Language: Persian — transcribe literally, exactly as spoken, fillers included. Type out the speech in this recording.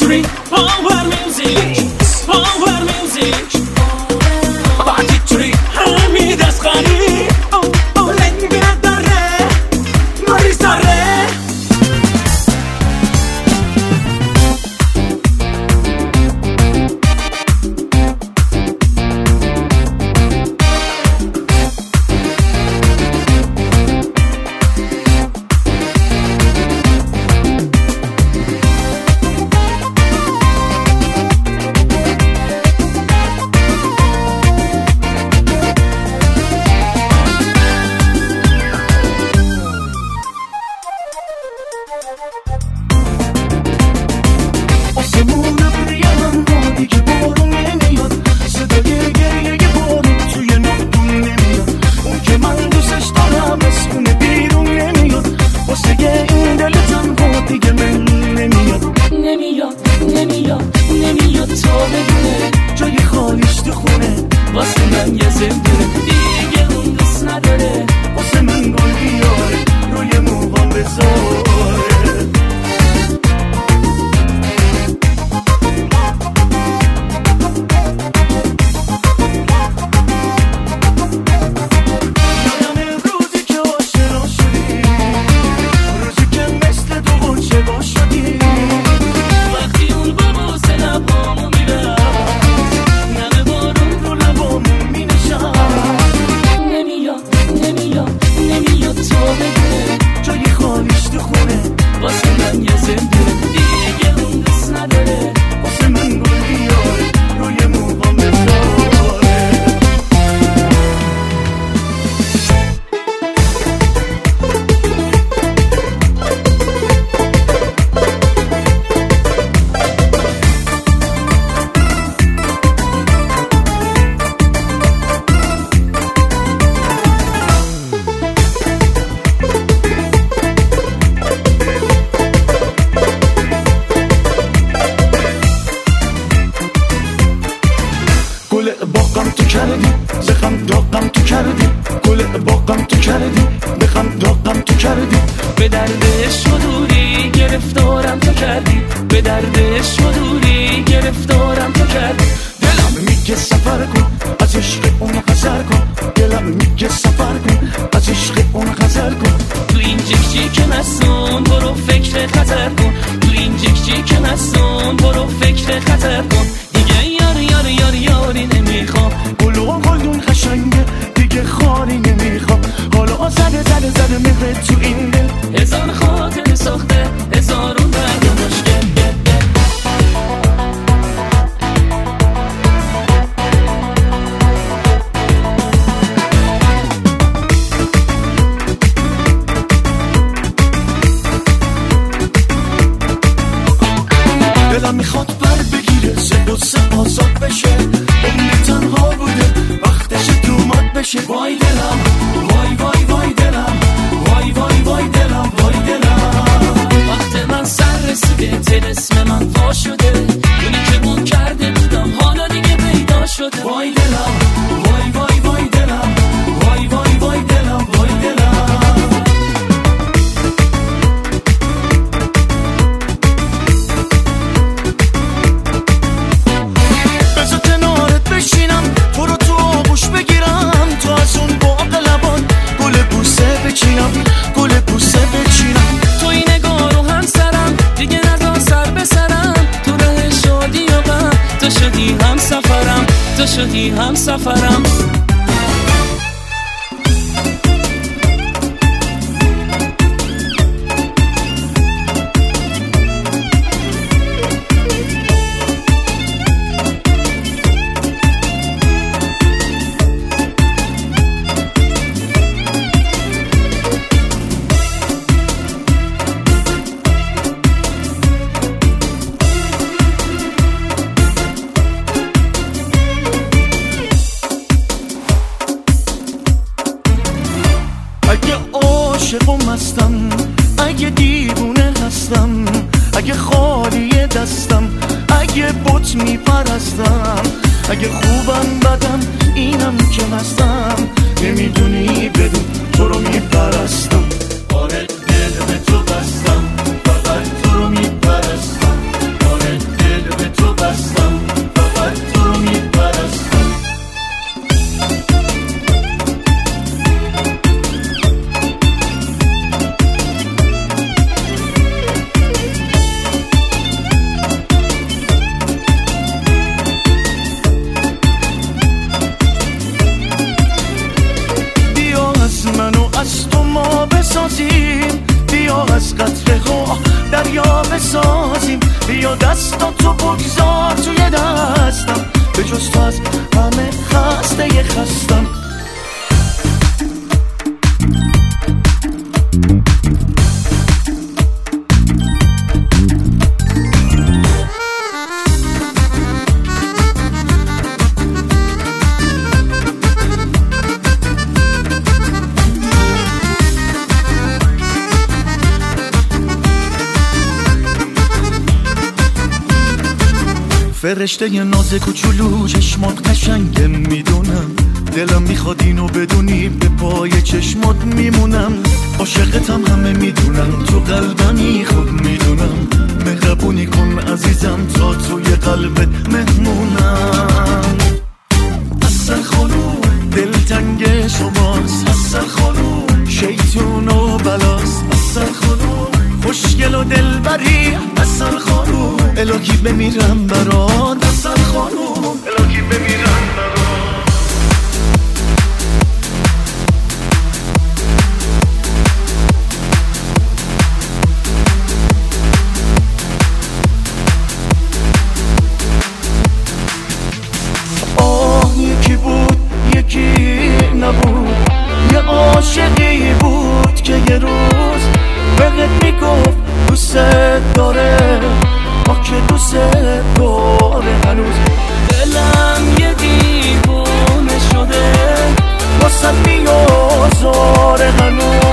Factory Power Music Power Music Factory حمید اصغری لنگ داره مریض داره باقم تو کردی بخم داغم تو کردی گل باقم تو کردی بخم داغم تو کردی به درد شدوری گرفتارم تو کردی به درد شدوری گرفتارم تو کردی دلم میگه سفر کن از عشق اون خزر کن دلم میگه سفر کن از عشق اون خزر کن تو این جکچی که مستون برو فکر خطر کن تو این جکچی که مستون برو فکر خطر کن دیگه یار یار یار یاری نمیخوام گلو گلدون قشنگه دیگه خاری نمیخوام حالا زده زده زده مهره تو این دل هزار خاطر ساخته هزارون درد مشکل دلم میخواد بر بگیره زد و سه آزاد بشه عمر تنها بوده وقتش دومات بشه وای دلم وای وای وای دلم وای وای وای دلم وای دلم وقت من سر رسیده طلسم من وا شده اونی که گم کرده بودم حالا دیگه پیدا شده وای دلم وای وای وای دلم وای وای وای دلم وای دلم بذار کنارت بشینم تو رو تو آغوش بگیرم تو از اون باغ لبان گل بوسه بچینم گل بوسه بچینم تو این نگاه رو هم سرم دیگه نزا سر به سرم تو ره شادی و غم تو شدی هم سفرم تو شدی هم سفرم اگه عاشقم هستم اگه دیوونه هستم اگه خالی دستم اگه بت میپرستم اگه خوبم بدم اینم که هستم نمیدونی بدون تو رو میپرستم آره دل به تو بستم فقط تو رو میپرستم آره و ما بسازیم، بیا از قطره ها دریا بسازیم، بیا دستاتو بگذار توی دستم، به جز تو از همه خسته خستم. فرشته ی ناز کوچولو چشمات قشنگه میدونم، دلم میخواد اینو بدونی به پای چشمات میمونم، عاشقتم همه میدونم، تو قلبمی خوب میدونم، مهربونی کن عزیزم تا توی قلبت مهمونم. اصل خانوم دلتنگ شماست، اصل خانوم شیطون و بلاست، اصل خانوم خوشگل و دلبری، اصل خانوم الهی بمیرم برات، اصل خانوم الهی بمیرم برات. آه یکی بود یکی نبود، یه عاشقی بود که یه روز بهت میگفت دوست داره، آه که دوست داره هنوز. دلم یه دیوونه شده واسه میازاره هنوز.